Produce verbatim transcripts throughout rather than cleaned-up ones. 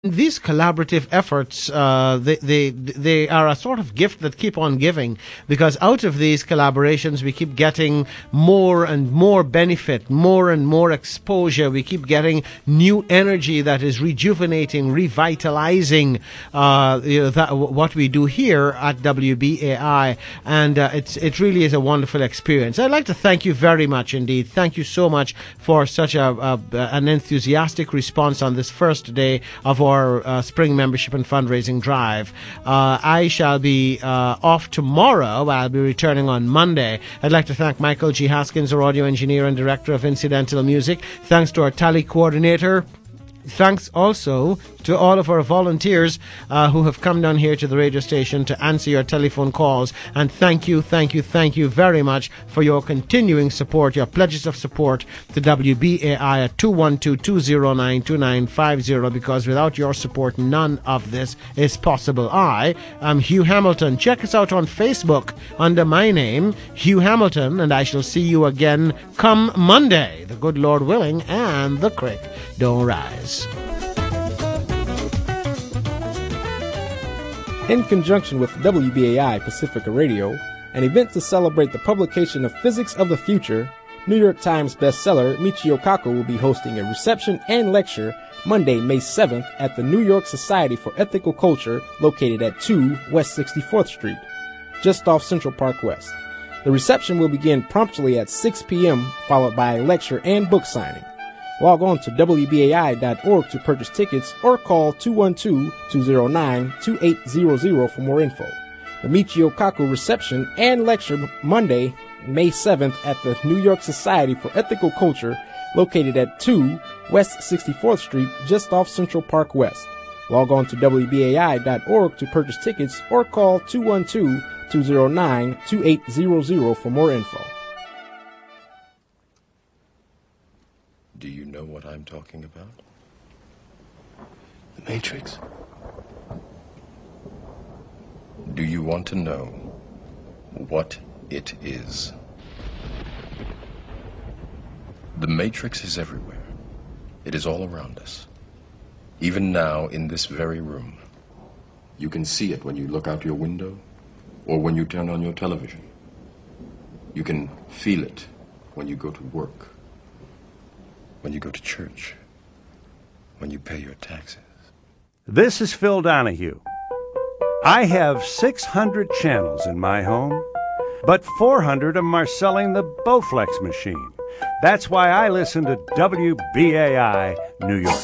These collaborative efforts, uh, they, they they are a sort of gift that keep on giving, because out of these collaborations we keep getting more and more benefit, more and more exposure. We keep getting new energy that is rejuvenating, revitalizing uh, you know, that, what we do here at W B A I, and uh, it's it really is a wonderful experience. I'd like to thank you very much indeed. Thank you so much for such a, a an enthusiastic response on this first day of our Our uh, spring membership and fundraising drive. Uh, I shall be uh, off tomorrow. I'll be returning on Monday. I'd like to thank Michael G. Haskins, our audio engineer and director of incidental music. Thanks to our tally coordinator. Thanks also to all of our volunteers uh, who have come down here to the radio station to answer your telephone calls. And thank you, thank you, thank you very much for your continuing support, your pledges of support to W B A I at two one two, two zero nine, two nine five zero, because without your support, none of this is possible. I am Hugh Hamilton. Check us out on Facebook under my name, Hugh Hamilton, and I shall see you again come Monday, the good Lord willing, and the creek don't rise. In conjunction with W B A I Pacifica Radio, an event to celebrate the publication of Physics of the Future, New York Times bestseller Michio Kaku will be hosting a reception and lecture Monday, May seventh at the New York Society for Ethical Culture, located at two West sixty-fourth Street, just off Central Park West. The reception will begin promptly at six p.m., followed by a lecture and book signing. Log on to W B A I dot org to purchase tickets or call two one two, two zero nine, two eight zero zero for more info. The Michio Kaku reception and lecture Monday, May seventh at the New York Society for Ethical Culture, located at two West sixty-fourth Street, just off Central Park West. Log on to W B A I dot org to purchase tickets or call two one two, two zero nine, two eight zero zero for more info. Do you know what I'm talking about? The Matrix. Do you want to know what it is? The Matrix is everywhere. It is all around us. Even now, in this very room. You can see it when you look out your window or when you turn on your television. You can feel it when you go to work, when you go to church, when you pay your taxes. This is Phil Donahue. I have six hundred channels in my home, but four hundred of them are selling the Bowflex machine. That's why I listen to W B A I New York.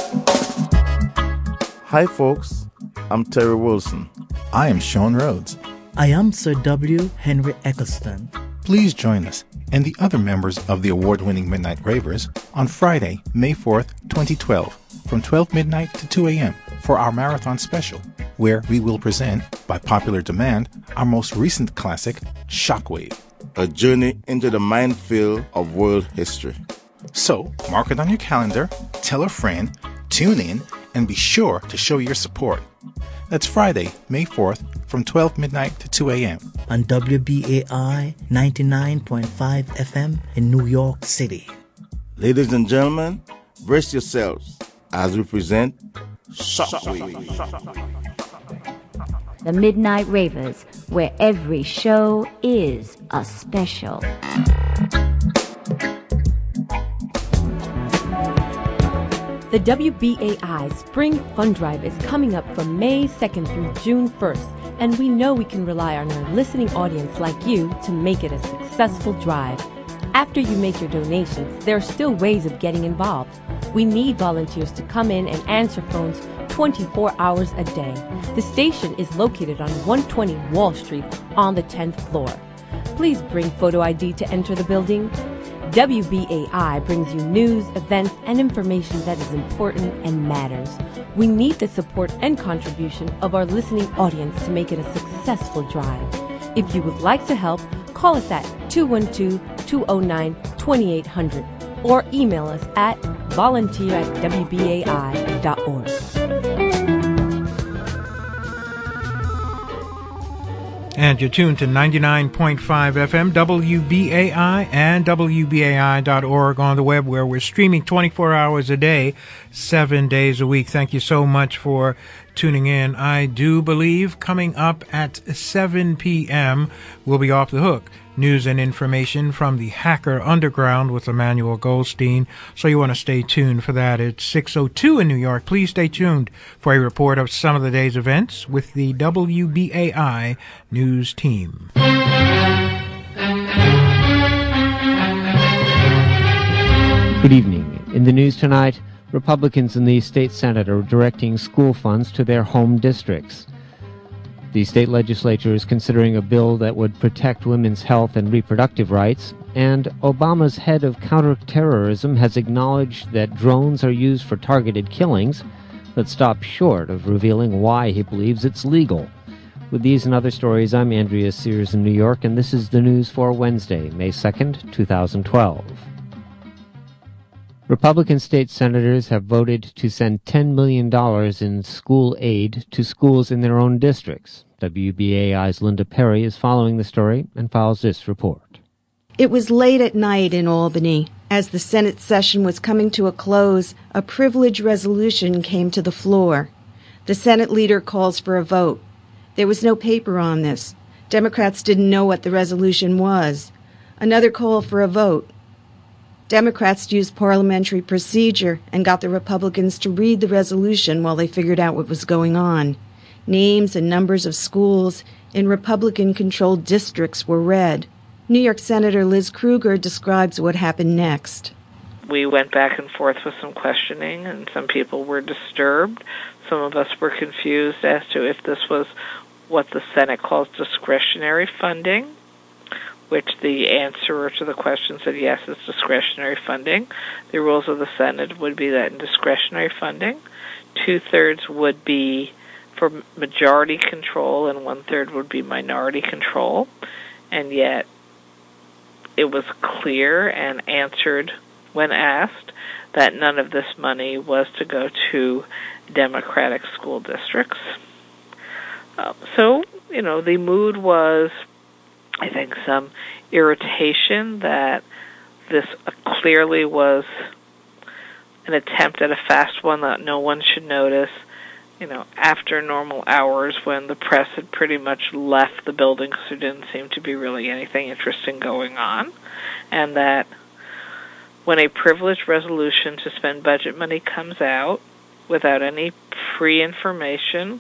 Hi, folks. I'm Terry Wilson. I am Sean Rhodes. I am Sir W. Henry Eccleston. Please join us and the other members of the award-winning Midnight Ravers on Friday, May fourth, twenty twelve, from twelve midnight to two a.m. for our marathon special, where we will present, by popular demand, our most recent classic, Shockwave. A journey into the minefield of world history. So, mark it on your calendar, tell a friend, tune in, and be sure to show your support. That's Friday, May fourth, from twelve midnight to two a.m. on W B A I ninety-nine point five F M in New York City. Ladies and gentlemen, brace yourselves as we present Shockwave. The Midnight Ravers, where every show is a special. The W B A I Spring Fund Drive is coming up from May second through June first, and we know we can rely on our listening audience like you to make it a successful drive. After you make your donations, there are still ways of getting involved. We need volunteers to come in and answer phones twenty-four hours a day. The station is located on one twenty Wall Street on the tenth floor. Please bring photo I D to enter the building. W B A I brings you news, events, and information that is important and matters. We need the support and contribution of our listening audience to make it a successful drive. If you would like to help, call us at two one two, two zero nine, two eight zero zero or email us at volunteer at W B A I dot org. And you're tuned to ninety-nine point five F M, W B A I, and W B A I dot org on the web, where we're streaming twenty-four hours a day, seven days a week. Thank you so much for tuning in. I do believe coming up at seven p.m. we'll be Off the Hook. News and information from the Hacker Underground with Emmanuel Goldstein. So you want to stay tuned for that. It's six oh two in New York. Please stay tuned for a report of some of the day's events with the W B A I News team. Good evening. In the news tonight, Republicans in the state Senate are directing school funds to their home districts. The state legislature is considering a bill that would protect women's health and reproductive rights, and Obama's head of counterterrorism has acknowledged that drones are used for targeted killings, but stopped short of revealing why he believes it's legal. With these and other stories, I'm Andrea Sears in New York, and this is the news for Wednesday, May second, twenty twelve. Republican state senators have voted to send ten million dollars in school aid to schools in their own districts. W B A I's Linda Perry is following the story and files this report. It was late at night in Albany. As the Senate session was coming to a close, a privilege resolution came to the floor. The Senate leader calls for a vote. There was no paper on this. Democrats didn't know what the resolution was. Another call for a vote. Democrats used parliamentary procedure and got the Republicans to read the resolution while they figured out what was going on. Names and numbers of schools in Republican-controlled districts were read. New York Senator Liz Krueger describes what happened next. We went back and forth with some questioning, and some people were disturbed. Some of us were confused as to if this was what the Senate calls discretionary funding, which the answer to the question said, yes, it's discretionary funding. The rules of the Senate would be that in discretionary funding, two-thirds would be for majority control and one-third would be minority control. And yet it was clear and answered when asked that none of this money was to go to Democratic school districts. Uh, so, you know, the mood was, I think, some irritation that this clearly was an attempt at a fast one that no one should notice, you know, after normal hours when the press had pretty much left the building because there didn't seem to be really anything interesting going on, and that when a privileged resolution to spend budget money comes out without any pre-information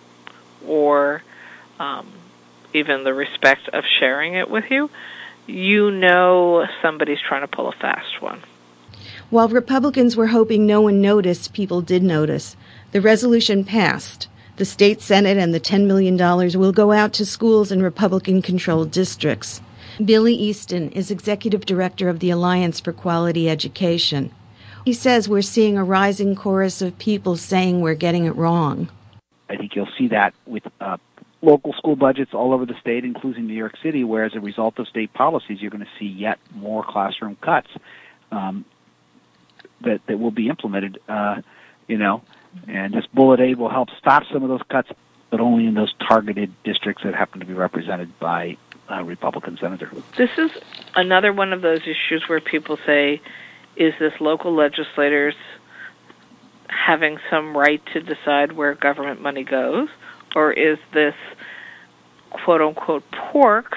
or um, even the respect of sharing it with you, you know somebody's trying to pull a fast one. While Republicans were hoping no one noticed, people did notice. The resolution passed. The state Senate and the ten million dollars will go out to schools in Republican-controlled districts. Billy Easton is executive director of the Alliance for Quality Education. He says we're seeing a rising chorus of people saying we're getting it wrong. I think you'll see that with uh, local school budgets all over the state, including New York City, where as a result of state policies, you're going to see yet more classroom cuts um, that, that will be implemented, uh, you know, and this bullet aid will help stop some of those cuts, but only in those targeted districts that happen to be represented by a Republican senator. This is another one of those issues where people say, is this local legislators having some right to decide where government money goes, or is this quote-unquote pork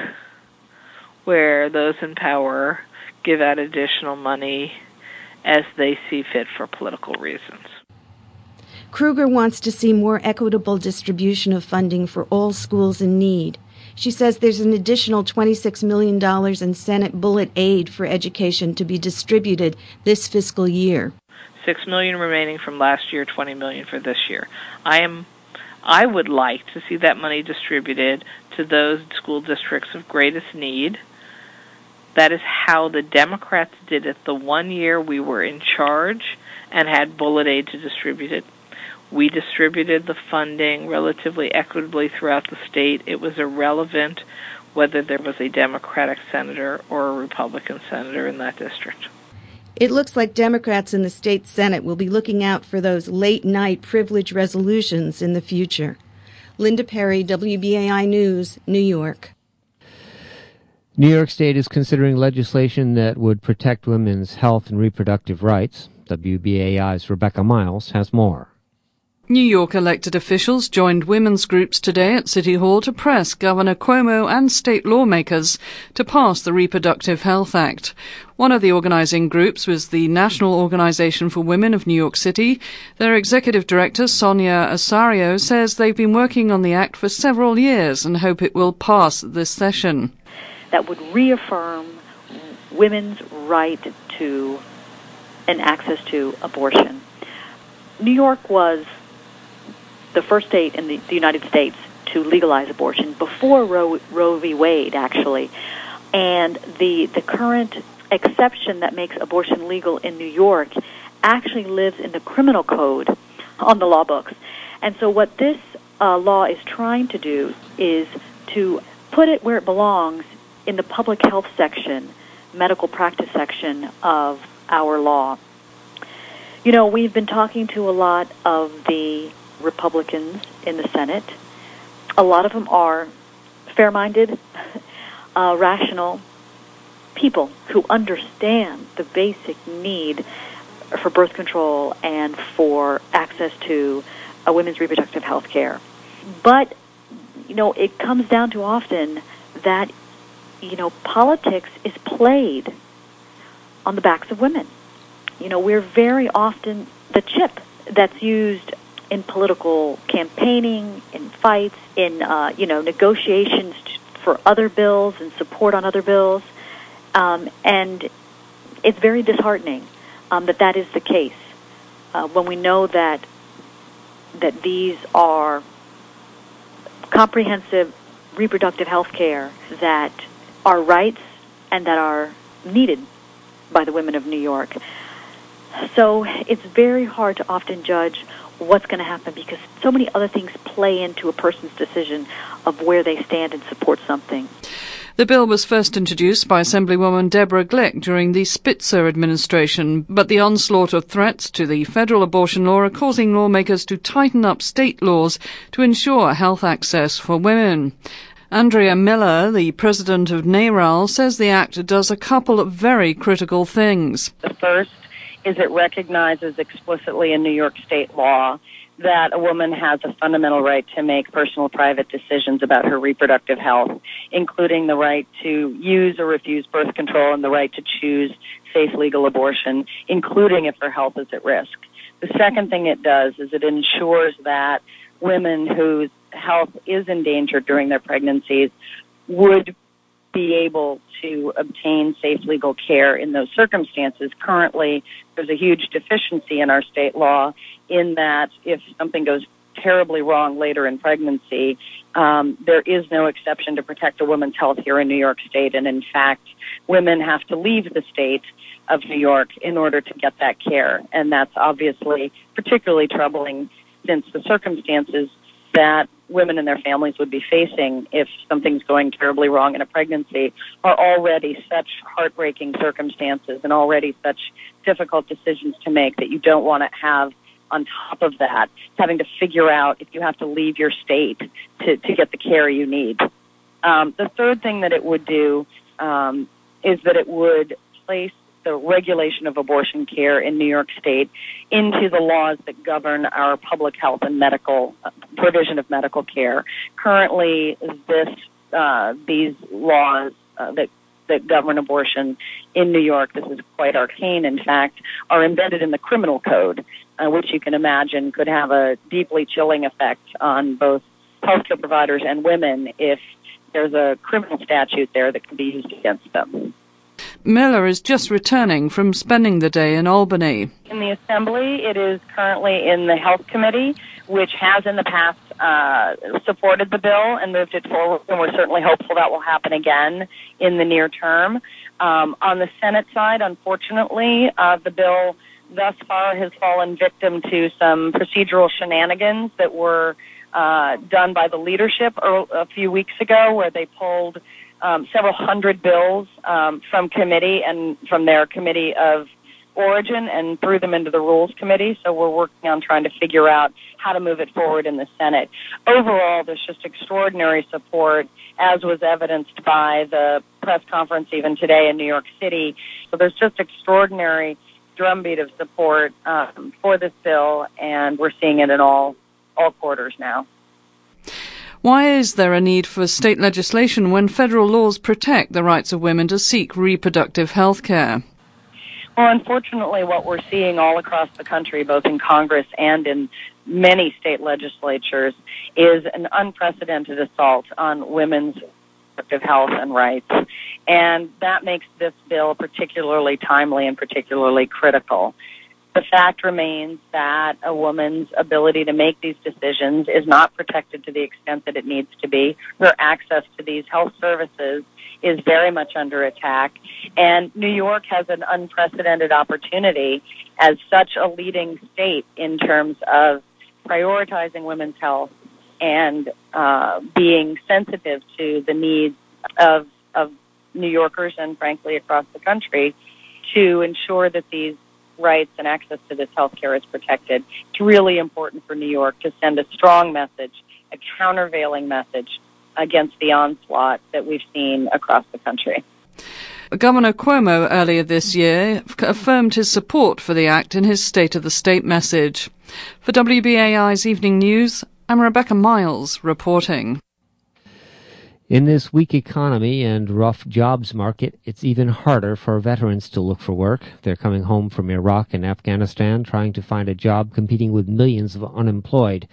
where those in power give out additional money as they see fit for political reasons? Krueger wants to see more equitable distribution of funding for all schools in need. She says there's an additional twenty-six million dollars in Senate bullet aid for education to be distributed this fiscal year. Six million dollars remaining from last year, twenty million dollars for this year. I am, I would like to see that money distributed to those school districts of greatest need. That is how the Democrats did it the one year we were in charge and had bullet aid to distribute it. We distributed the funding relatively equitably throughout the state. It was irrelevant whether there was a Democratic senator or a Republican senator in that district. It looks like Democrats in the state Senate will be looking out for those late-night privilege resolutions in the future. Linda Perry, W B A I News, New York. New York State is considering legislation that would protect women's health and reproductive rights. W B A I's Rebecca Miles has more. New York elected officials joined women's groups today at City Hall to press Governor Cuomo and state lawmakers to pass the Reproductive Health Act. One of the organizing groups was the National Organization for Women of New York City. Their executive director, Sonia Asario, says they've been working on the act for several years and hope it will pass this session. That would reaffirm women's right to and access to abortion. New York was the first state in the, the United States to legalize abortion before Roe, Roe v. Wade, actually. And the the current exception that makes abortion legal in New York actually lives in the criminal code on the law books. And so what this uh, law is trying to do is to put it where it belongs in the public health section, medical practice section of our law. You know, we've been talking to a lot of the Republicans in the Senate. A lot of them are fair-minded, uh, rational people who understand the basic need for birth control and for access to uh, women's reproductive health care. But, you know, it comes down to often that, you know, politics is played on the backs of women. You know, we're very often the chip that's used in political campaigning, in fights, in, uh, you know, negotiations for other bills and support on other bills. Um, and it's very disheartening um, that that is the case uh, when we know that that these are comprehensive reproductive health care that are rights and that are needed by the women of New York. So it's very hard to often judge what's going to happen because so many other things play into a person's decision of where they stand and support something. The bill was first introduced by Assemblywoman Deborah Glick during the Spitzer administration, but the onslaught of threats to the federal abortion law are causing lawmakers to tighten up state laws to ensure health access for women. Andrea Miller, the president of NARAL, says the act does a couple of very critical things. The first is it recognizes explicitly in New York state law that a woman has a fundamental right to make personal private decisions about her reproductive health, including the right to use or refuse birth control and the right to choose safe legal abortion, including if her health is at risk. The second thing it does is it ensures that women whose health is endangered during their pregnancies would be able to obtain safe legal care in those circumstances. Currently, there's a huge deficiency in our state law in that if something goes terribly wrong later in pregnancy, um, there is no exception to protect a woman's health here in New York State. And in fact, women have to leave the state of New York in order to get that care. And that's obviously particularly troubling since the circumstances that women and their families would be facing if something's going terribly wrong in a pregnancy are already such heartbreaking circumstances and already such difficult decisions to make that you don't want to have on top of that, having to figure out if you have to leave your state to, to get the care you need. Um, the third thing that it would do um, is that it would place the regulation of abortion care in New York State into the laws that govern our public health and medical uh, provision of medical care. Currently, this uh, these laws uh, that that govern abortion in New York, this is quite arcane, in fact, are embedded in the criminal code, uh, which you can imagine could have a deeply chilling effect on both healthcare providers and women if there's a criminal statute there that can be used against them. Miller is just returning from spending the day in Albany. In the Assembly, it is currently in the Health Committee, which has in the past uh, supported the bill and moved it forward, and we're certainly hopeful that will happen again in the near term. Um, on the Senate side, unfortunately, uh, the bill thus far has fallen victim to some procedural shenanigans that were uh, done by the leadership a few weeks ago, where they pulled Um, several hundred bills um, from committee and from their committee of origin and threw them into the Rules Committee, so we're working on trying to figure out how to move it forward in the Senate. Overall, there's just extraordinary support, as was evidenced by the press conference even today in New York City. So there's just extraordinary drumbeat of support um, for this bill, and we're seeing it in all all quarters now. Why is there a need for state legislation when federal laws protect the rights of women to seek reproductive health care? Well, unfortunately, what we're seeing all across the country, both in Congress and in many state legislatures, is an unprecedented assault on women's reproductive health and rights. And that makes this bill particularly timely and particularly critical. The fact remains that a woman's ability to make these decisions is not protected to the extent that it needs to be. Her access to these health services is very much under attack. And New York has an unprecedented opportunity as such a leading state in terms of prioritizing women's health and uh, being sensitive to the needs of, of New Yorkers and, frankly, across the country to ensure that these rights and access to this health care is protected. It's really important for New York to send a strong message, a countervailing message against the onslaught that we've seen across the country. Governor Cuomo earlier this year affirmed his support for the act in his State of the State message. For W B A I's Evening News, I'm Rebecca Miles reporting. In this weak economy and rough jobs market, it's even harder for veterans to look for work. They're coming home from Iraq and Afghanistan, trying to find a job competing with millions of unemployed.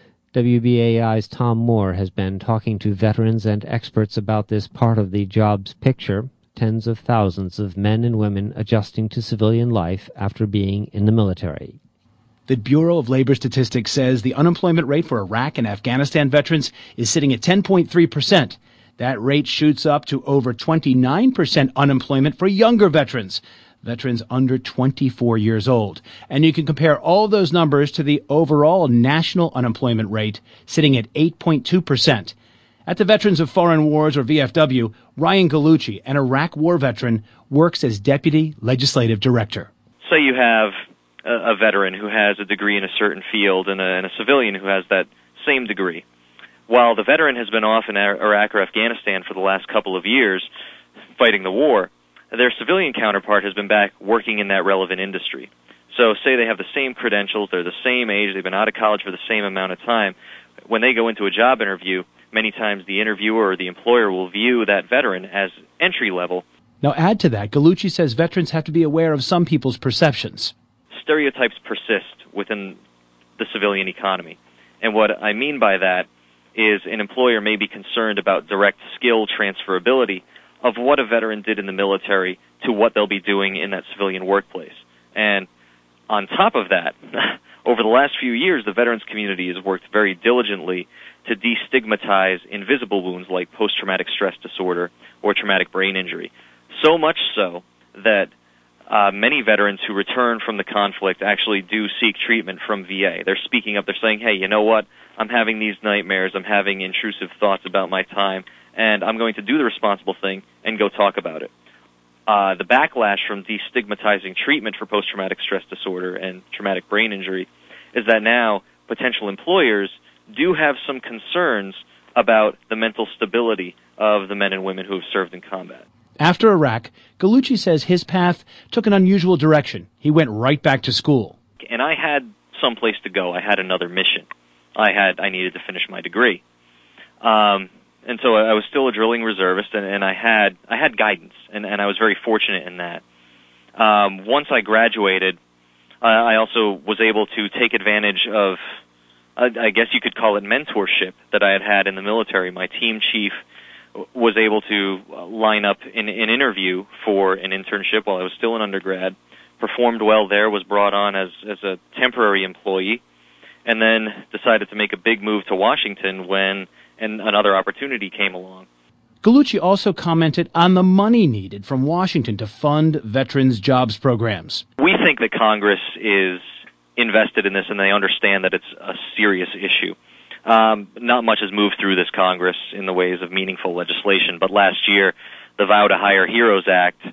W B A I's Tom Moore has been talking to veterans and experts about this part of the jobs picture, tens of thousands of men and women adjusting to civilian life after being in the military. The Bureau of Labor Statistics says the unemployment rate for Iraq and Afghanistan veterans is sitting at ten point three percent. That rate shoots up to over twenty-nine percent unemployment for younger veterans, veterans under twenty-four years old. And you can compare all those numbers to the overall national unemployment rate, sitting at eight point two percent. At the Veterans of Foreign Wars, or V F W, Ryan Gallucci, an Iraq war veteran, works as Deputy Legislative Director. Say you have a, a veteran who has a degree in a certain field and a, and a civilian who has that same degree. While the veteran has been off in Iraq or Afghanistan for the last couple of years fighting the war, their civilian counterpart has been back working in that relevant industry. So say they have the same credentials, they're the same age, they've been out of college for the same amount of time. When they go into a job interview, many times the interviewer or the employer will view that veteran as entry level. Now add to that, Gallucci says veterans have to be aware of some people's perceptions. Stereotypes persist within the civilian economy. And what I mean by that is an employer may be concerned about direct skill transferability of what a veteran did in the military to what they'll be doing in that civilian workplace. And on top of that, over the last few years, the veterans community has worked very diligently to destigmatize invisible wounds like post-traumatic stress disorder or traumatic brain injury. So much so that uh, many veterans who return from the conflict actually do seek treatment from V A. They're speaking up. They're saying, hey, you know what? I'm having these nightmares. I'm having intrusive thoughts about my time, and I'm going to do the responsible thing and go talk about it. Uh, the backlash from destigmatizing treatment for post-traumatic stress disorder and traumatic brain injury is that now potential employers do have some concerns about the mental stability of the men and women who have served in combat. After Iraq, Gallucci says his path took an unusual direction. He went right back to school. And I had some place to go. I had another mission. I had I needed to finish my degree. Um, and so I was still a drilling reservist, and, and I had I had guidance, and, and I was very fortunate in that. Um, once I graduated, uh, I also was able to take advantage of, uh, I guess you could call it mentorship that I had had in the military. My team chief was able to line up an, an interview for an internship while I was still an undergrad, performed well there, was brought on as, as a temporary employee, and then decided to make a big move to Washington when and another opportunity came along. Gallucci also commented on the money needed from Washington to fund veterans' jobs programs. We think that Congress is invested in this, and they understand that it's a serious issue. Um, not much has moved through this Congress in the ways of meaningful legislation, but last year, the Vow to Hire Heroes Act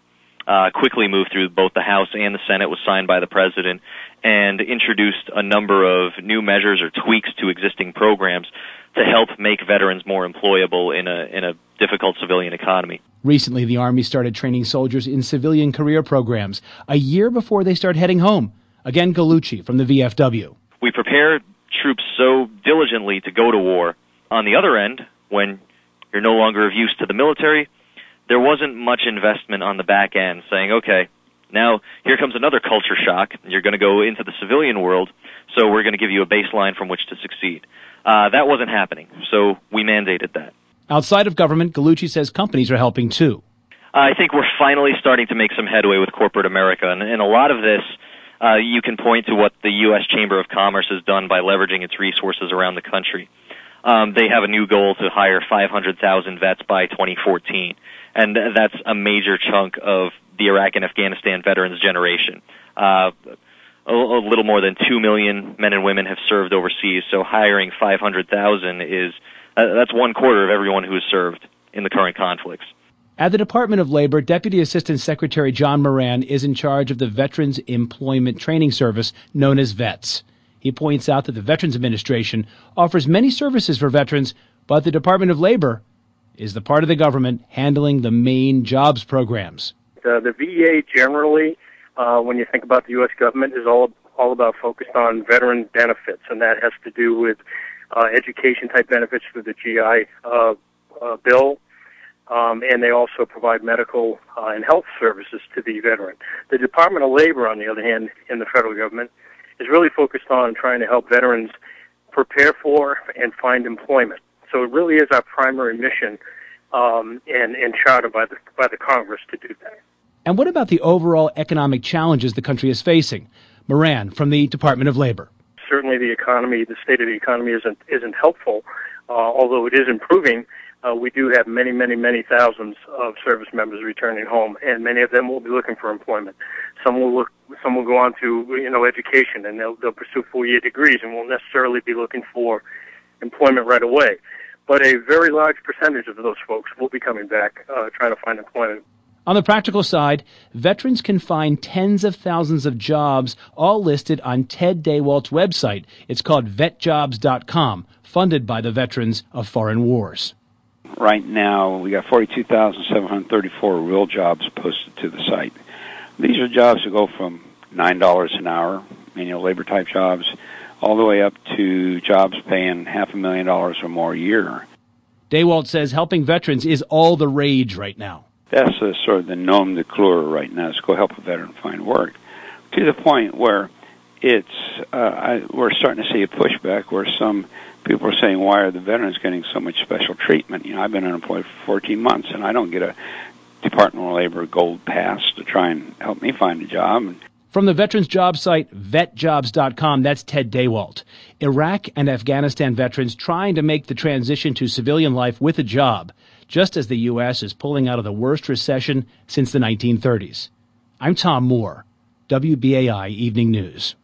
uh, quickly moved through both the House and the Senate, was signed by the President, and introduced a number of new measures or tweaks to existing programs to help make veterans more employable in a in a difficult civilian economy. Recently, the Army started training soldiers in civilian career programs a year before they start heading home. Again, Gallucci from the V F W. We prepare troops so diligently to go to war. On the other end, when you're no longer of use to the military, there wasn't much investment on the back end saying, okay, now here comes another culture shock. You're going to go into the civilian world, so we're going to give you a baseline from which to succeed. Uh, that wasn't happening, so we mandated that. Outside of government, Gallucci says companies are helping too. I think we're finally starting to make some headway with corporate America, and, and a lot of this, uh, you can point to what the U S Chamber of Commerce has done by leveraging its resources around the country. Um, they have a new goal to hire five hundred thousand vets by twenty fourteen, and that's a major chunk of the Iraq and Afghanistan veterans generation. Uh, a, a little more than two million men and women have served overseas, so hiring five hundred thousand is, uh, that's one quarter of everyone who has served in the current conflicts. At the Department of Labor, Deputy Assistant Secretary John Moran is in charge of the Veterans Employment Training Service, known as VETS. He points out that the Veterans Administration offers many services for veterans, but the Department of Labor is the part of the government handling the main jobs programs. Uh, the V E A generally, uh, when you think about the U S government, is all all about focused on veteran benefits, and that has to do with uh, education-type benefits through the G I uh, uh, Bill. Um, and they also provide medical uh, and health services to the veteran. The Department of Labor, on the other hand, in the federal government, is really focused on trying to help veterans prepare for and find employment. So it really is our primary mission um, and, and charter by the, by the Congress to do that. And what about the overall economic challenges the country is facing? Moran from the Department of Labor. Certainly the economy, the state of the economy isn't, isn't helpful, uh, although it is improving. Uh, we do have many, many, many thousands of service members returning home, and many of them will be looking for employment. Some will look, some will go on to, you know, education, and they'll, they'll pursue four-year degrees, and won't necessarily be looking for employment right away. But a very large percentage of those folks will be coming back, uh, trying to find employment. On the practical side, veterans can find tens of thousands of jobs, all listed on Ted Daywalt's website. It's called vet jobs dot com, funded by the veterans of foreign wars. Right now, we got forty-two thousand seven hundred thirty-four real jobs posted to the site. These are jobs that go from nine dollars an hour, manual labor type jobs, all the way up to jobs paying half a million dollars or more a year. Daywalt says helping veterans is all the rage right now. That's a, sort of the nom de plume right now, is go help a veteran find work. To the point where it's, uh, I, we're starting to see a pushback where some people are saying, why are the veterans getting so much special treatment? You know, I've been unemployed for fourteen months, and I don't get a Department of Labor gold pass to try and help me find a job. From the veterans job site, vet jobs dot com, that's Ted Daywalt. Iraq and Afghanistan veterans trying to make the transition to civilian life with a job, just as the U S is pulling out of the worst recession since the nineteen thirties. I'm Tom Moore, W B A I Evening News.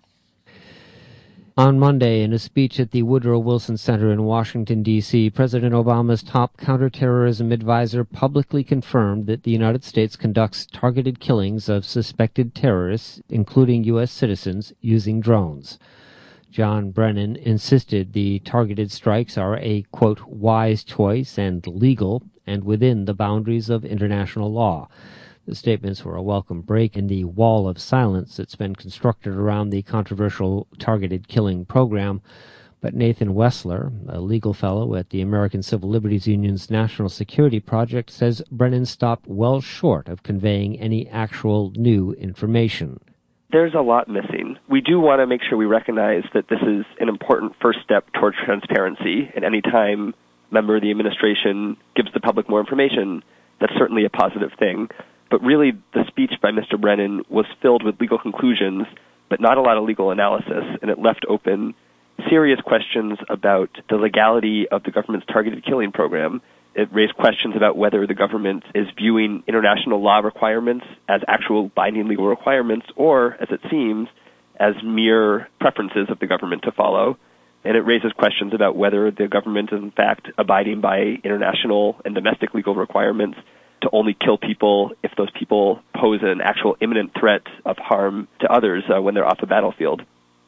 On Monday, in a speech at the Woodrow Wilson Center in Washington, D C, President Obama's top counterterrorism advisor publicly confirmed that the United States conducts targeted killings of suspected terrorists, including U S citizens, using drones. John Brennan insisted the targeted strikes are a, quote, wise choice and legal and within the boundaries of international law. The statements were a welcome break in the wall of silence that's been constructed around the controversial targeted killing program. But Nathan Wessler, a legal fellow at the American Civil Liberties Union's National Security Project, says Brennan stopped well short of conveying any actual new information. There's a lot missing. We do want to make sure we recognize that this is an important first step towards transparency, and any time a member of the administration gives the public more information, that's certainly a positive thing. But really, the speech by Mister Brennan was filled with legal conclusions, but not a lot of legal analysis, and it left open serious questions about the legality of the government's targeted killing program. It raised questions about whether the government is viewing international law requirements as actual binding legal requirements, or, as it seems, as mere preferences of the government to follow. And it raises questions about whether the government is, in fact, abiding by international and domestic legal requirements to only kill people if those people pose an actual imminent threat of harm to others uh, when they're off the battlefield.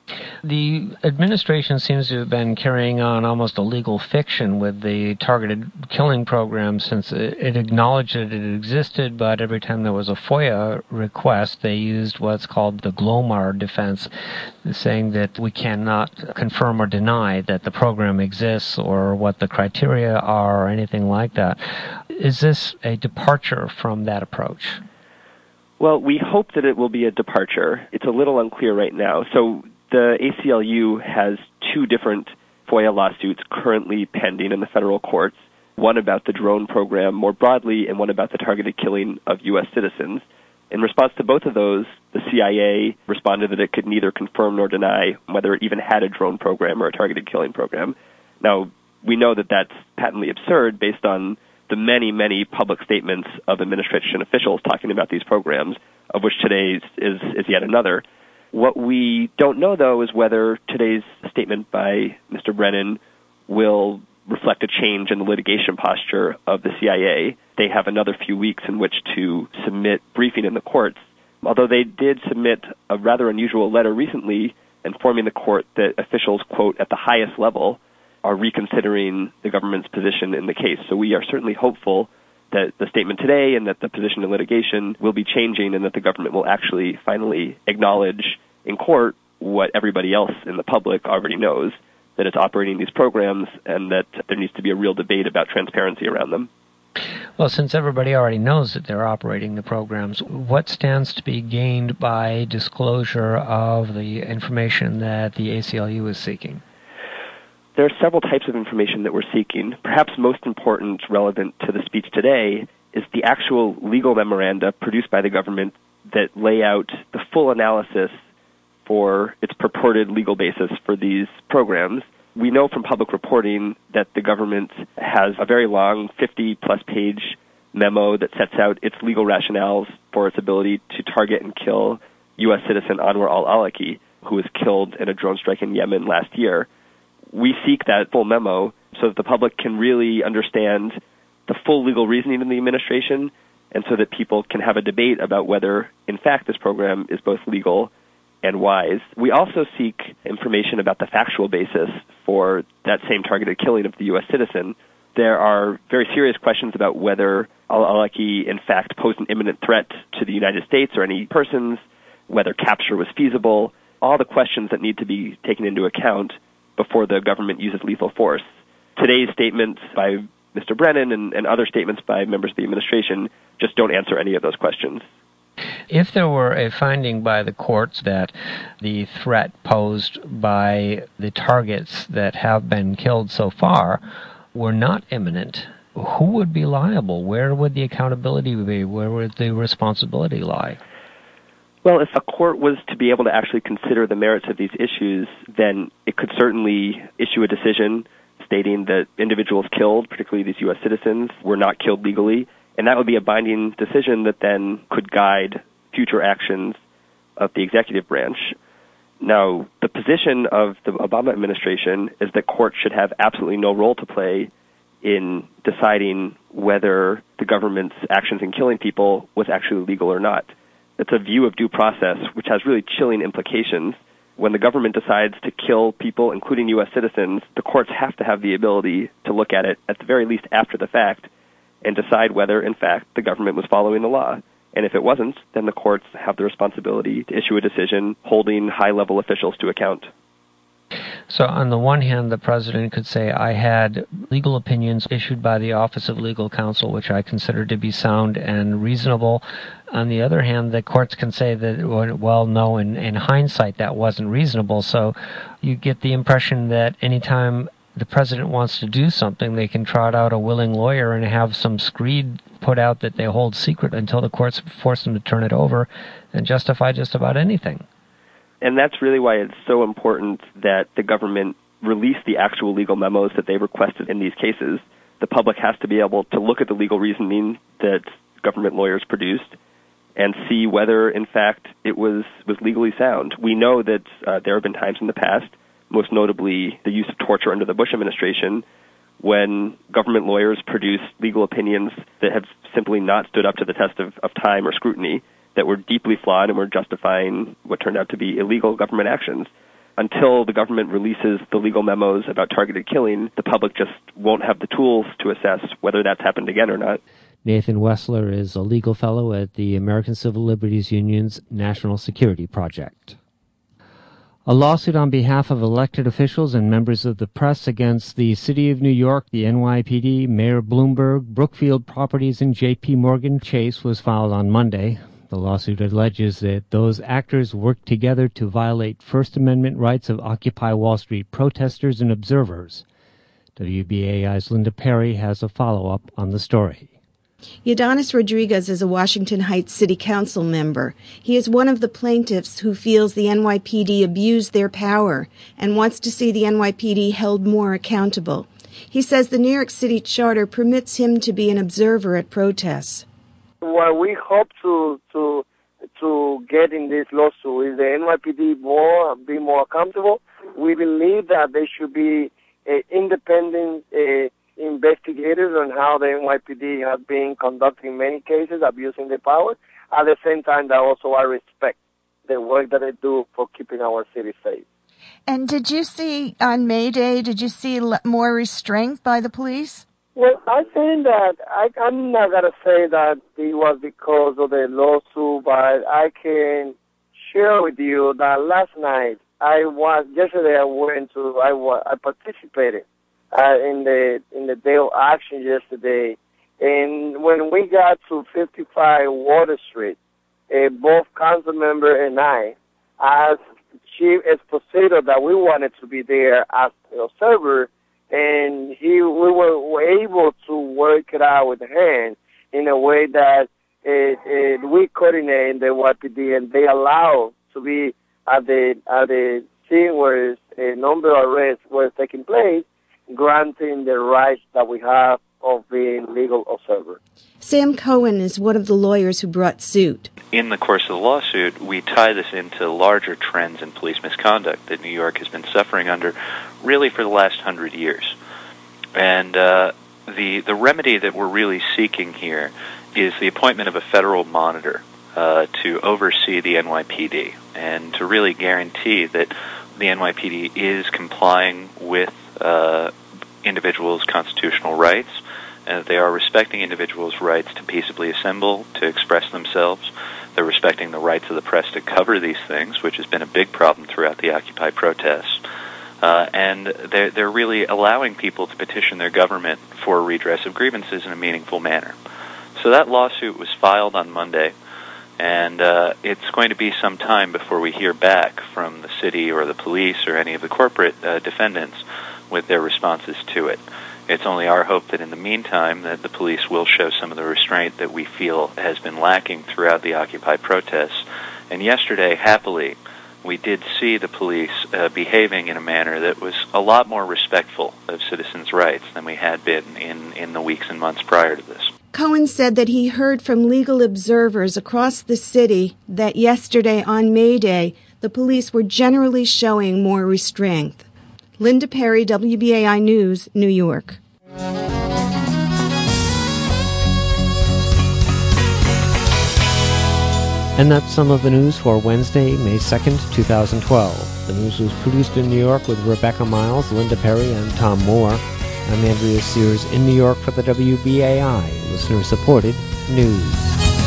The administration seems to have been carrying on almost a legal fiction with the targeted killing program since it acknowledged that it existed, but every time there was a FOIA request, they used what's called the Glomar defense, saying that we cannot confirm or deny that the program exists or what the criteria are or anything like that. Is this a departure from that approach? Well, we hope that it will be a departure. It's a little unclear right now. So the A C L U has two different FOIA lawsuits currently pending in the federal courts, one about the drone program more broadly and one about the targeted killing of U S citizens. In response to both of those, the C I A responded that it could neither confirm nor deny whether it even had a drone program or a targeted killing program. Now, we know that that's patently absurd based on the many, many public statements of administration officials talking about these programs, of which today's is, is yet another. What we don't know, though, is whether today's statement by Mister Brennan will reflect a change in the litigation posture of the C I A. They have another few weeks in which to submit briefing in the courts, although they did submit a rather unusual letter recently informing the court that officials, quote, at the highest level are reconsidering the government's position in the case. So we are certainly hopeful that the statement today and that the position in litigation will be changing and that the government will actually finally acknowledge in court what everybody else in the public already knows, that it's operating these programs and that there needs to be a real debate about transparency around them. Well, since everybody already knows that they're operating the programs, what stands to be gained by disclosure of the information that the A C L U is seeking? There are several types of information that we're seeking. Perhaps most important, relevant to the speech today, is the actual legal memoranda produced by the government that lay out the full analysis for its purported legal basis for these programs. We know from public reporting that the government has a very long fifty-plus page memo that sets out its legal rationales for its ability to target and kill U S citizen Anwar al-Awlaki, who was killed in a drone strike in Yemen last year. We seek that full memo so that the public can really understand the full legal reasoning of the administration and so that people can have a debate about whether, in fact, this program is both legal and wise. We also seek information about the factual basis for that same targeted killing of the U S citizen. There are very serious questions about whether al-Awlaki, in fact, posed an imminent threat to the United States or any persons, whether capture was feasible, all the questions that need to be taken into account before the government uses lethal force. Today's statements by Mister Brennan and, and other statements by members of the administration just don't answer any of those questions. If there were a finding by the courts that the threat posed by the targets that have been killed so far were not imminent, who would be liable? Where would the accountability be? Where would the responsibility lie? Well, if a court was to be able to actually consider the merits of these issues, then it could certainly issue a decision stating that individuals killed, particularly these U S citizens, were not killed legally, and that would be a binding decision that then could guide future actions of the executive branch. Now, the position of the Obama administration is that courts should have absolutely no role to play in deciding whether the government's actions in killing people was actually legal or not. It's a view of due process which has really chilling implications. When the government decides to kill people, including U S citizens, the courts have to have the ability to look at it, at the very least after the fact, and decide whether, in fact, the government was following the law. And if it wasn't, then the courts have the responsibility to issue a decision holding high-level officials to account. So on the one hand, the president could say, I had legal opinions issued by the Office of Legal Counsel, which I consider to be sound and reasonable. On the other hand, the courts can say that, well, no, in, in hindsight, that wasn't reasonable. So you get the impression that anytime the president wants to do something, they can trot out a willing lawyer and have some screed put out that they hold secret until the courts force them to turn it over and justify just about anything. And that's really why it's so important that the government release the actual legal memos that they requested in these cases. The public has to be able to look at the legal reasoning that government lawyers produced and see whether, in fact, it was, was legally sound. We know that uh, there have been times in the past, most notably the use of torture under the Bush administration, when government lawyers produce legal opinions that have simply not stood up to the test of, of time or scrutiny, that were deeply flawed and were justifying what turned out to be illegal government actions. Until the government releases the legal memos about targeted killing, the public just won't have the tools to assess whether that's happened again or not. Nathan Wessler is a legal fellow at the American Civil Liberties Union's National Security Project. A lawsuit on behalf of elected officials and members of the press against the City of New York, the N Y P D, Mayor Bloomberg, Brookfield Properties, and J P Morgan Chase was filed on Monday. The lawsuit alleges that those actors worked together to violate First Amendment rights of Occupy Wall Street protesters and observers. W B A I's Linda Perry has a follow-up on the story. Ydanis Rodriguez is a Washington Heights City Council member. He is one of the plaintiffs who feels the N Y P D abused their power and wants to see the N Y P D held more accountable. He says the New York City Charter permits him to be an observer at protests. What we hope to to to get in this lawsuit is the N Y P D more be more accountable. We believe that there should be uh, independent uh, investigators on how the N Y P D has been conducting many cases, abusing their power. At the same time, that also I respect the work that they do for keeping our city safe. And did you see on May Day, did you see more restraint by the police? Well, I think that I, I'm not going to say that it was because of the lawsuit, but I can share with you that last night, I was, yesterday I went to, I, was, I participated uh, in the in the Day of Action yesterday, and when we got to fifty-five Water Street, uh, both council member and I asked Chief Esposito that we wanted to be there as an observer, and he, we were, were able to work it out with the hand in a way that it, it, we coordinate in the N Y P D, and they allow to be at the at the scene where a number of arrests were taking place, granting the rights that we have of being legal observer. Sam Cohen is one of the lawyers who brought suit. In the course of the lawsuit, we tie this into larger trends in police misconduct that New York has been suffering under really for the last hundred years. And uh, the the remedy that we're really seeking here is the appointment of a federal monitor uh, to oversee the N Y P D and to really guarantee that the N Y P D is complying with uh, individuals' constitutional rights, and that they are respecting individuals' rights to peaceably assemble, to express themselves. They're respecting the rights of the press to cover these things, which has been a big problem throughout the Occupy protests. Uh, and they're, they're really allowing people to petition their government for redress of grievances in a meaningful manner. So that lawsuit was filed on Monday, and uh, it's going to be some time before we hear back from the city or the police or any of the corporate uh, defendants with their responses to it. It's only our hope that in the meantime that the police will show some of the restraint that we feel has been lacking throughout the Occupy protests. And yesterday, happily, we did see the police uh, behaving in a manner that was a lot more respectful of citizens' rights than we had been in, in the weeks and months prior to this. Cohen said that he heard from legal observers across the city that yesterday on May Day, the police were generally showing more restraint. Linda Perry, W B A I News, New York. And that's some of the news for Wednesday, May second, twenty twelve. The news was produced in New York with Rebecca Miles, Linda Perry, and Tom Moore. I'm Andrea Sears in New York for the W B A I listener-supported news.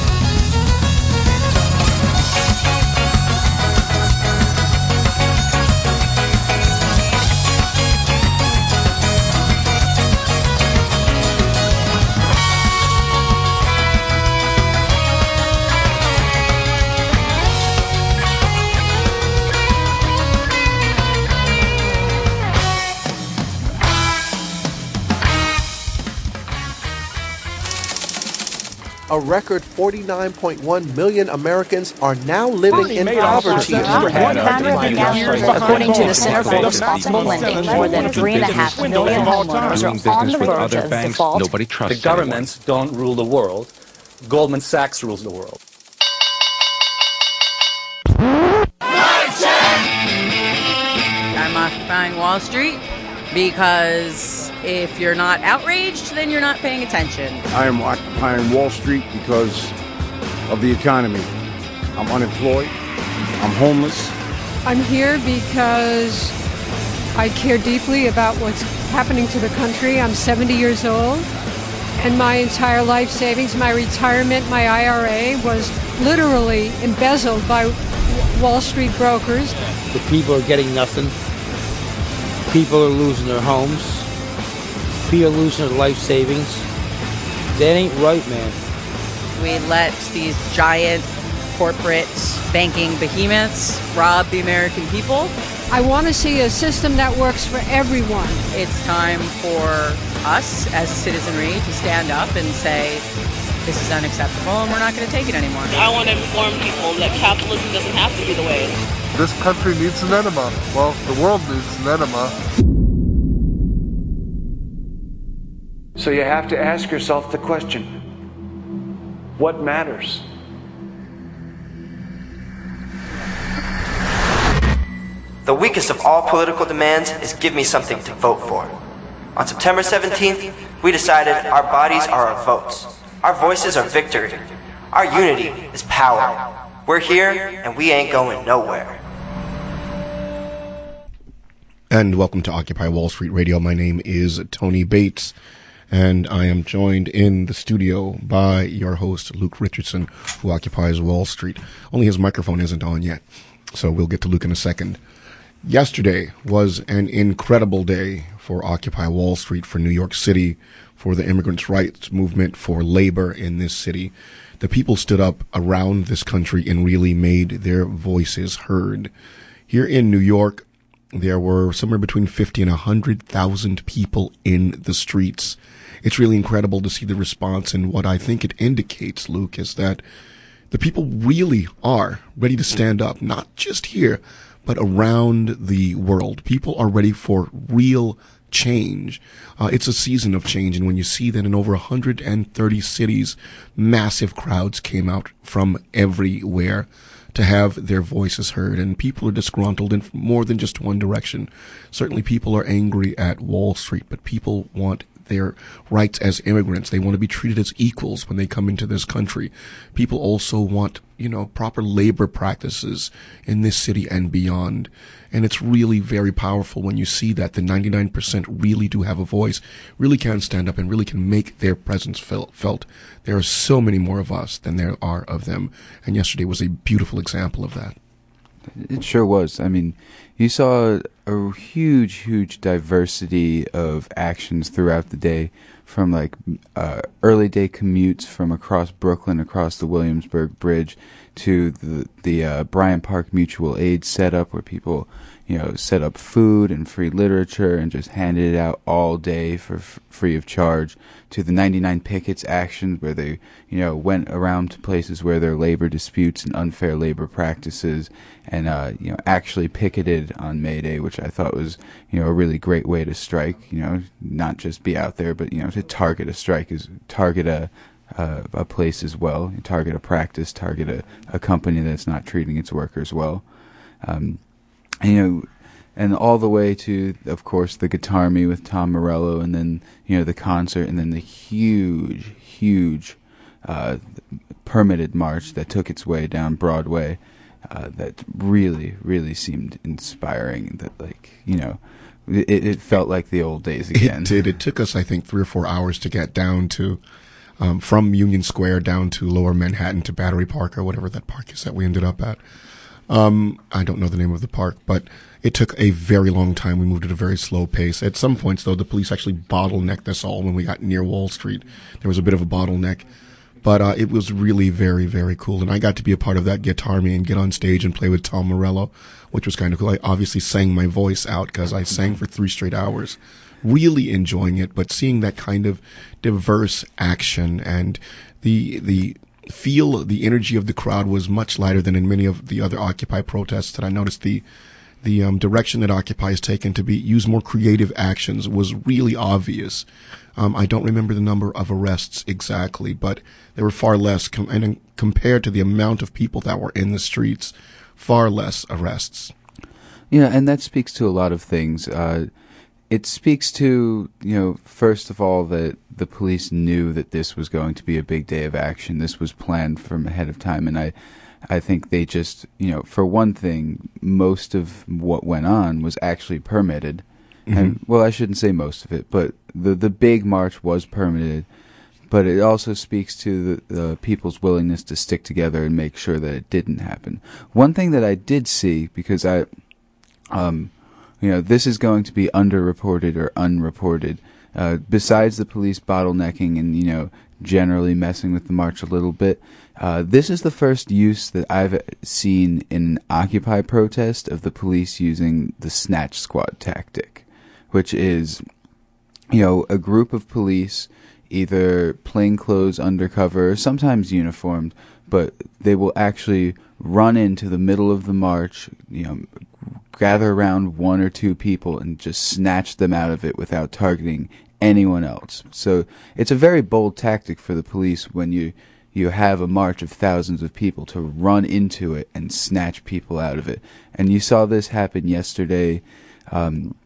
A record forty-nine point one million Americans are now living in poverty. According to the Center for Responsible Lending, more than three and a half million homeowners are on the verge of default. Nobody trusts the governments anyone. Don't rule the world. Goldman Sachs rules the world. I'm occupying Wall Street because If you're not outraged, then you're not paying attention. I am occupying Wall Street because of the economy. I'm unemployed. I'm homeless. I'm here because I care deeply about what's happening to the country. I'm seventy years old, and my entire life savings, my retirement, my I R A was literally embezzled by Wall Street brokers. The people are getting nothing. People are losing their homes. People are losing their life savings. That ain't right, man. We let these giant corporate banking behemoths rob the American people. I want to see a system that works for everyone. It's time for us as a citizenry to stand up and say, this is unacceptable and we're not going to take it anymore. I want to inform people that capitalism doesn't have to be the way. This country needs an enema. Well, the world needs an enema. So you have to ask yourself the question, what matters? The weakest of all political demands is give me something to vote for. On September seventeenth, we decided our bodies are our votes. Our voices are victory. Our unity is power. We're here, and we ain't going nowhere. And welcome to Occupy Wall Street Radio. My name is Tony Bates, and I am joined in the studio by your host, Luke Richardson, who occupies Wall Street. Only his microphone isn't on yet, so we'll get to Luke in a second. Yesterday was an incredible day for Occupy Wall Street, for New York City, for the immigrants' rights movement, for labor in this city. The people stood up around this country and really made their voices heard. Here in New York, there were somewhere between fifty and one hundred thousand people in the streets. It's really incredible to see the response, and what I think it indicates, Luke, is that the people really are ready to stand up, not just here, but around the world. People are ready for real change. Uh, it's a season of change, and when you see that in over one hundred thirty cities, massive crowds came out from everywhere to have their voices heard, and people are disgruntled in more than just one direction. Certainly people are angry at Wall Street, but people want their rights as immigrants. They want to be treated as equals when they come into this country. People also want, you know, proper labor practices in this city and beyond. And it's really very powerful when you see that the ninety-nine percent really do have a voice, really can stand up and really can make their presence felt. There are so many more of us than there are of them. And yesterday was a beautiful example of that. It sure was. I mean, you saw a huge, huge diversity of actions throughout the day, from like uh, early day commutes from across Brooklyn, across the Williamsburg Bridge, to the the uh, Bryant Park Mutual Aid setup, where people, you know, set up food and free literature and just handed it out all day for f- free of charge, to the ninety-nine Pickets actions, where they, you know, went around to places where there are labor disputes and unfair labor practices, and uh, you know, actually picketed on May Day, which I thought was, you know, a really great way to strike. You know, not just be out there, but, you know, to target a strike is target a uh, a place as well, target a practice, target a, a company that's not treating its workers well. Um, and, you know, and all the way to, of course, the Guitar Me with Tom Morello, and then, you know, the concert, and then the huge, huge uh, permitted march that took its way down Broadway. Uh, that really, really seemed inspiring. That, like, you know, it, it felt like the old days again. It did. It took us, I think, three or four hours to get down to, um, from Union Square down to Lower Manhattan to Battery Park, or whatever that park is that we ended up at. Um, I don't know the name of the park, but it took a very long time. We moved at a very slow pace. At some points, though, the police actually bottlenecked us all when we got near Wall Street. There was a bit of a bottleneck. But uh, it was really very, very cool. And I got to be a part of that Guitar Me and get on stage and play with Tom Morello, which was kind of cool. I obviously sang my voice out because I sang for three straight hours, really enjoying it. But seeing that kind of diverse action and the the feel, the energy of the crowd was much lighter than in many of the other Occupy protests that I noticed. The the um, direction that Occupy has taken to be use more creative actions was really obvious. Um, I don't remember the number of arrests exactly, but there were far less, com- and compared to the amount of people that were in the streets, far less arrests. Yeah, and that speaks to a lot of things. Uh, it speaks to, you know, first of all, that the police knew that this was going to be a big day of action. This was planned from ahead of time, and I, I think they just, you know, for one thing, most of what went on was actually permitted. Mm-hmm. And, well, I shouldn't say most of it, but the the big march was permitted. But it also speaks to the, the people's willingness to stick together and make sure that it didn't happen. One thing that I did see, because I, um, you know, this is going to be underreported or unreported. Uh, besides the police bottlenecking and, you know, generally messing with the march a little bit, uh, this is the first use that I've seen in an Occupy protest of the police using the snatch squad tactic, which is, you know, a group of police, either plainclothes, undercover, or sometimes uniformed, but they will actually run into the middle of the march, you know, gather around one or two people and just snatch them out of it without targeting anyone else. So it's a very bold tactic for the police when you you have a march of thousands of people to run into it and snatch people out of it. And you saw this happen yesterday, um,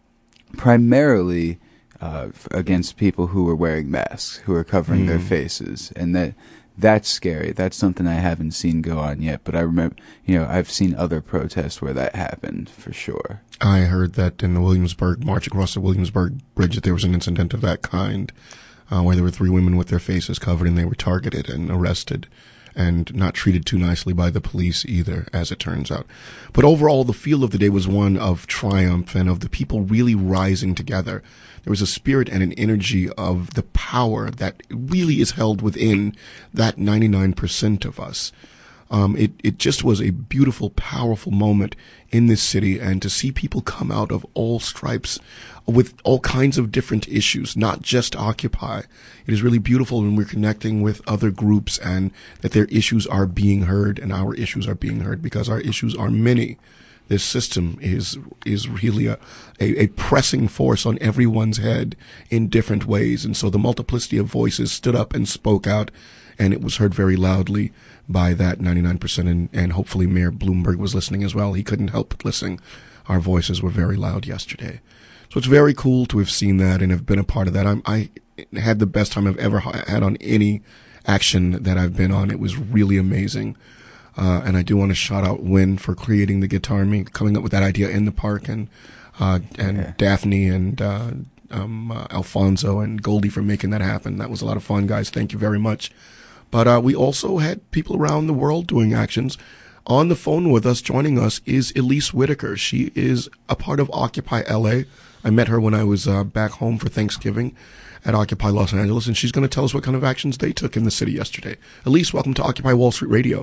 primarily uh, against people who were wearing masks, who were covering mm. their faces, and that that's scary. That's something I haven't seen go on yet, but I remember, you know, I've seen other protests where that happened for sure. I heard that in the Williamsburg march across the Williamsburg Bridge that there was an incident of that kind, uh, where there were three women with their faces covered and they were targeted and arrested and not treated too nicely by the police either, as it turns out. But overall, the feel of the day was one of triumph and of the people really rising together. There was a spirit and an energy of the power that really is held within that ninety-nine percent of us. Um, it, it just was a beautiful, powerful moment in this city, and to see people come out of all stripes with all kinds of different issues, not just Occupy. It is really beautiful when we're connecting with other groups and that their issues are being heard and our issues are being heard, because our issues are many. This system is is really a, a, a pressing force on everyone's head in different ways. And so the multiplicity of voices stood up and spoke out, and it was heard very loudly by that ninety-nine percent. And, and hopefully Mayor Bloomberg was listening as well. He couldn't help but listen. Our voices were very loud yesterday. So it's very cool to have seen that and have been a part of that. I'm, I had the best time I've ever had on any action that I've been on. It was really amazing. Uh, and I do want to shout out Wynn for creating the Guitar Me, coming up with that idea in the park, and uh, and yeah. Daphne and uh, um, uh, Alfonso and Goldie for making that happen. That was a lot of fun, guys. Thank you very much. But uh, we also had people around the world doing actions. On the phone with us, joining us, is Elise Whitaker. She is a part of Occupy L A. I met her when I was uh, back home for Thanksgiving at Occupy Los Angeles, and she's going to tell us what kind of actions they took in the city yesterday. Elise, welcome to Occupy Wall Street Radio.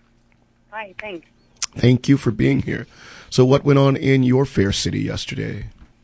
Hi, thanks. Thank you for being here. So what went on in your fair city yesterday?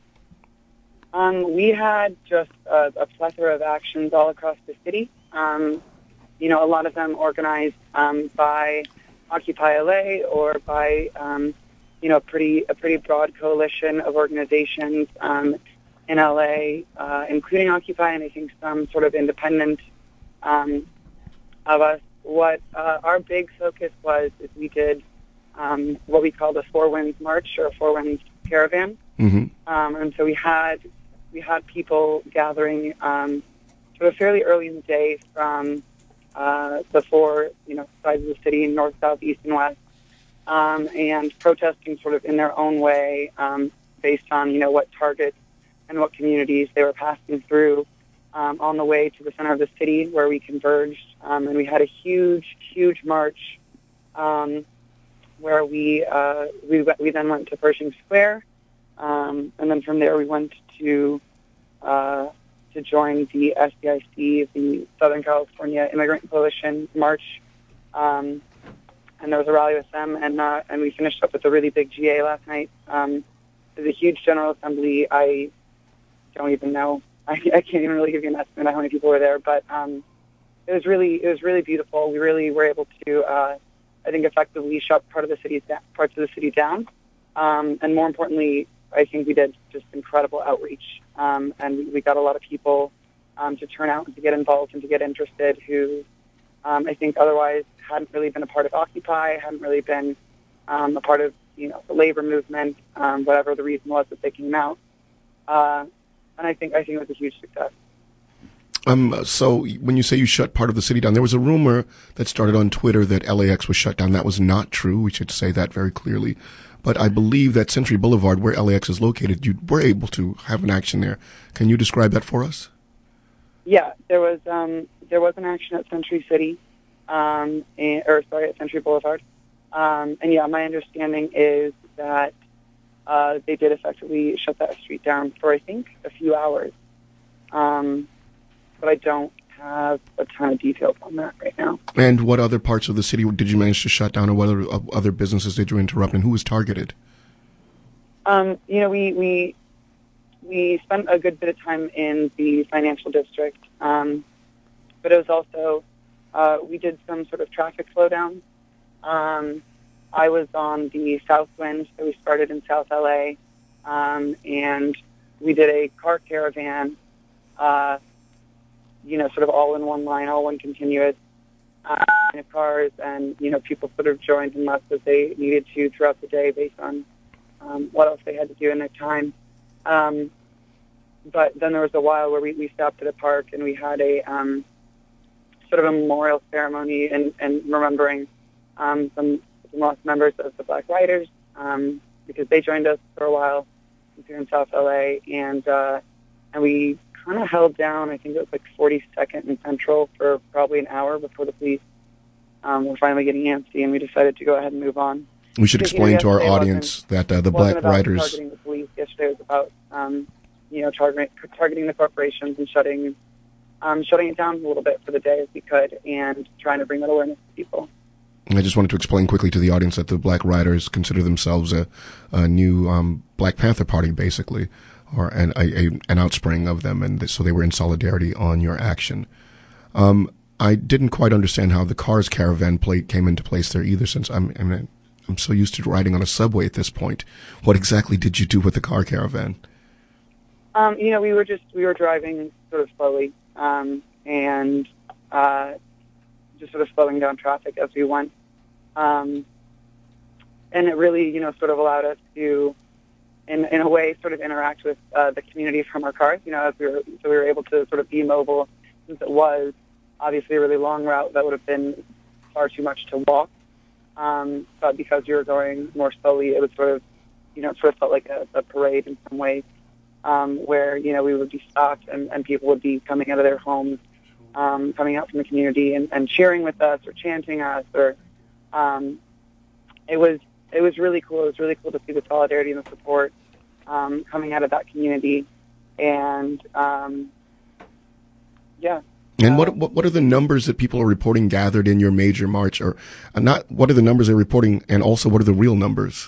Um, we had just a, a plethora of actions all across the city. Um, you know, a lot of them organized um, by Occupy L A or by, um, you know, pretty a pretty broad coalition of organizations um, in L A, uh, including Occupy, and I think some sort of independent um, of us. What uh, our big focus was is we did um, what we called a Four Winds March or a Four Winds Caravan, mm-hmm. um, and so we had we had people gathering um, sort of fairly early in the day from uh, the four you know sides of the city, north, south, east, and west, um, and protesting sort of in their own way um, based on you know what targets and what communities they were passing through. Um, on the way to the center of the city where we converged, um, and we had a huge, huge march um, where we, uh, we we then went to Pershing Square, um, and then from there we went to uh, to join the S C I C, the Southern California Immigrant Coalition March, um, and there was a rally with them, and uh, and we finished up with a really big G A last night. Um, it was a huge General Assembly. I don't even know. I, I can't even really give you an estimate of how many people were there, but um, it was really it was really beautiful. We really were able to, uh, I think, effectively shut part of the city's da- parts of the city down, um, and more importantly, I think we did just incredible outreach, um, and we, we got a lot of people um, to turn out and to get involved and to get interested who um, I think otherwise hadn't really been a part of Occupy, hadn't really been um, a part of you know the labor movement, um, whatever the reason was that they came out. Uh, and I think I think it was a huge success. Um, so when you say you shut part of the city down, there was a rumor that started on Twitter that L A X was shut down. That was not true. We should say that very clearly. But I believe that Century Boulevard, where L A X is located, you were able to have an action there. Can you describe that for us? Yeah, there was um, there was an action at Century City, um, and, or sorry, at Century Boulevard. Um, and yeah, my understanding is that uh, they did effectively shut that street down for, I think, a few hours. Um, but I don't have a ton of details on that right now. And what other parts of the city did you manage to shut down, or what other, uh, other businesses did you interrupt, and who was targeted? Um, you know, we, we we spent a good bit of time in the financial district, um, but it was also, uh, we did some sort of traffic slowdown. Um, I was on the South Wind, so we started in South L A, um, and we did a car caravan, uh, you know, sort of all in one line, all one continuous uh, of cars, and, you know, people sort of joined and left as they needed to throughout the day based on um, what else they had to do in their time. Um, but then there was a while where we, we stopped at a park and we had a um, sort of a memorial ceremony and, and remembering um, some, some lost members of the Black Riders, um, because they joined us for a while here in South L A, and uh, and we kind of held down, I think it was like forty-second and Central for probably an hour before the police um, were finally getting antsy, and we decided to go ahead and move on. We should Because, explain you know, to our yesterday audience wasn't- that uh, the wasn't Black about Riders... targeting the police. Yesterday was about, um, you know, targeting, targeting the corporations and shutting, um, shutting it down a little bit for the day as we could, and trying to bring that awareness to people. I just wanted to explain quickly to the audience that the Black Riders consider themselves a, a new um, Black Panther Party, basically, or an, a, a, an outspring of them, and so they were in solidarity on your action. Um, I didn't quite understand how the Cars Caravan plate came into place there either, since I'm, I'm I'm so used to riding on a subway at this point. What exactly did you do with the car caravan? Um, you know, we were just, we were driving sort of slowly, um, and uh, just sort of slowing down traffic as we went. Um, and it really, you know, sort of allowed us to, in in a way, sort of interact with uh, the community from our cars. You know, as we were, so we were able to sort of be mobile, since it was obviously a really long route that would have been far too much to walk. Um, but because you were going more slowly, it was sort of, you know, it sort of felt like a, a parade in some ways, um, where, you know, we would be stopped and, and people would be coming out of their homes, um, coming out from the community and, and cheering with us or chanting us, or um, it was it was really cool. It was really cool to see the solidarity and the support um, coming out of that community, and um, yeah. And what, what what are the numbers that people are reporting gathered in your major march, or uh, not? What are the numbers they're reporting, and also what are the real numbers?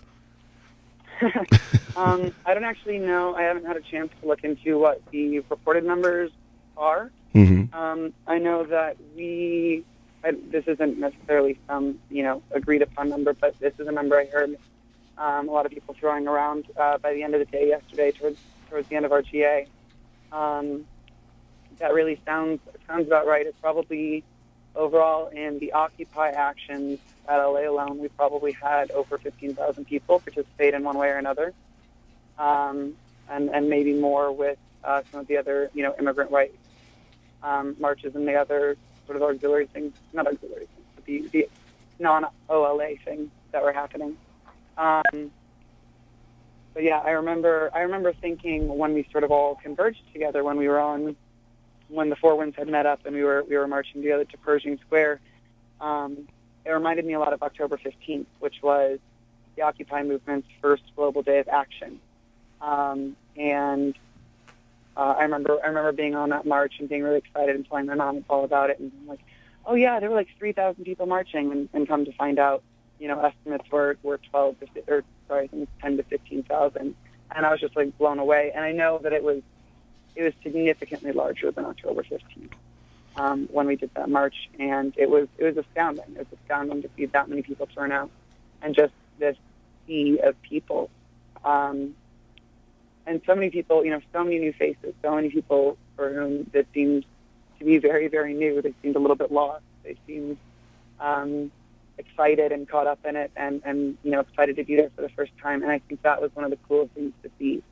um, I don't actually know. I haven't had a chance to look into what the reported numbers are. Mm-hmm. Um, I know that we. I, this isn't necessarily some, you know, agreed upon number, but this is a number I heard um, a lot of people throwing around uh, by the end of the day yesterday, towards towards the end of our G A. Um, that really sounds sounds about right. It's probably overall in the Occupy actions at L A alone, we probably had over fifteen thousand people participate in one way or another, um, and and maybe more with uh, some of the other, you know, immigrant rights um, marches and the other sort of auxiliary things, not auxiliary things, but the, the non-O L A things that were happening. Um, but yeah, I remember I remember thinking when we sort of all converged together, when we were on, when the Four Winds had met up and we were we were marching together to Pershing Square, um, it reminded me a lot of October fifteenth, which was the Occupy movement's first global day of action. Um, and uh, I remember I remember being on that march and being really excited and telling my mom all about it, and I'm like, oh yeah, there were like three thousand people marching, and, and come to find out, you know, estimates were were twelve to, or sorry, I think ten to fifteen thousand, and I was just like blown away. And I know that it was it was significantly larger than October fifteenth um, when we did that march, and it was it was astounding. It was astounding to see that many people turn out, and just this sea of people, um, and so many people, you know, so many new faces, so many people for whom this seemed to be very, very new. They seemed a little bit lost. They seemed um, excited and caught up in it, and, and you know, excited to be there for the first time. And I think that was one of the coolest things to see.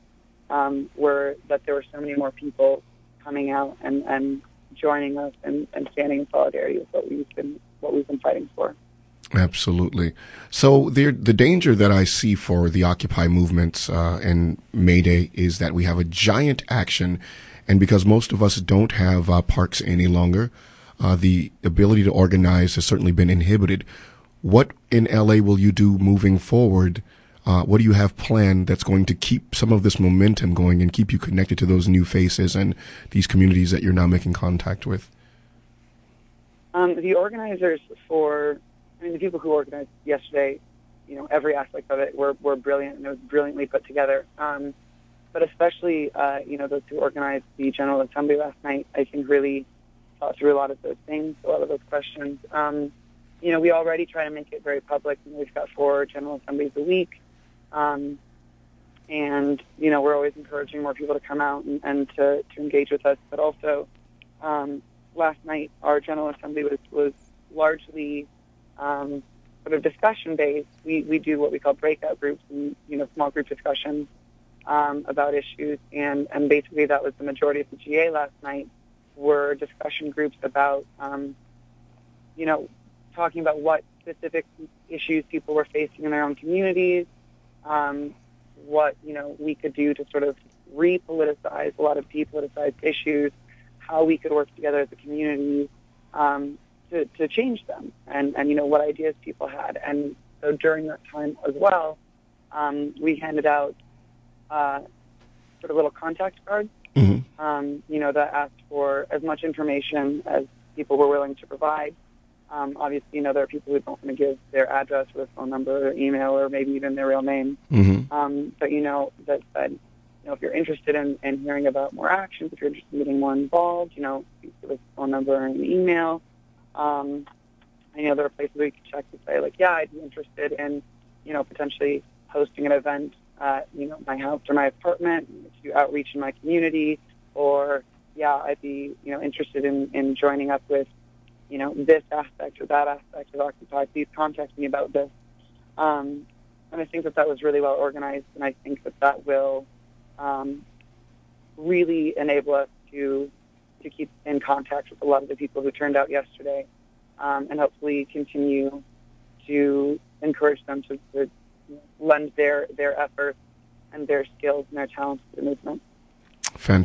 um, were that there were so many more people coming out and, and joining us and, and standing in solidarity with what we've been what we've been fighting for. Absolutely. So there, the danger that I see for the Occupy movements uh, and May Day is that we have a giant action, and because most of us don't have uh, parks any longer, uh, the ability to organize has certainly been inhibited. What in L A will you do moving forward? Uh, what do you have planned that's going to keep some of this momentum going and keep you connected to those new faces and these communities that you're now making contact with? Um, the organizers for, I mean, the people who organized yesterday, you know, every aspect of it were, were brilliant, and it was brilliantly put together. Um, but especially, uh, you know, those who organized the General Assembly last night, I think really thought through a lot of those things, a lot of those questions. Um, you know, we already try to make it very public. You know, we've got four General Assemblies a week. Um, and, you know, we're always encouraging more people to come out and, and to, to engage with us. But also, um, last night, our General Assembly was, was largely um, sort of discussion-based. We, we do what we call breakout groups and, you know, small group discussions um, about issues. And, and basically that was the majority of the G A last night were discussion groups about, um, you know, talking about what specific issues people were facing in their own communities, Um, what, you know, we could do to sort of re-politicize a lot of depoliticized issues, how we could work together as a community um, to, to change them, and, and, you know, what ideas people had. And so during that time as well, um, we handed out uh, sort of little contact cards, mm-hmm. um, you know, that asked for as much information as people were willing to provide. Um, obviously, you know, there are people who don't want to give their address or their phone number or email or maybe even their real name. Mm-hmm. Um, but, you know, that said, you know, if you're interested in, in hearing about more actions, if you're interested in getting more involved, you know, you give us a phone number and an email. Um, and, you know, there are places where you can check to say, like, yeah, I'd be interested in, you know, potentially hosting an event at, you know, my house or my apartment to outreach in my community. Or, yeah, I'd be, you know, interested in, in joining up with, you know, this aspect or that aspect of Occupy, please contact me about this. Um, and I think that that was really well organized, and I think that that will um, really enable us to to keep in contact with a lot of the people who turned out yesterday, um, and hopefully continue to encourage them to, to lend their, their efforts and their skills and their talents to the movement. Fantastic.